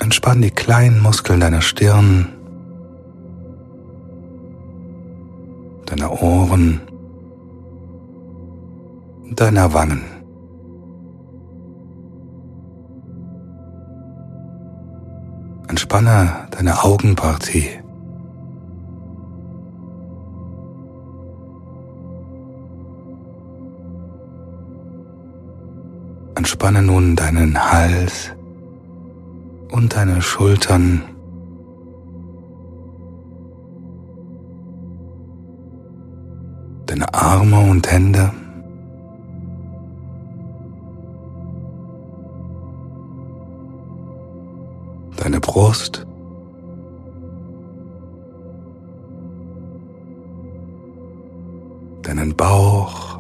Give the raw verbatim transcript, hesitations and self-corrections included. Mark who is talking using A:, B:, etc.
A: Entspann die kleinen Muskeln deiner Stirn, deiner Ohren, deiner Wangen. Entspanne deine Augenpartie. Entspanne nun deinen Hals und deine Schultern. Deine Arme und Hände. Deine Brust. Deinen Bauch.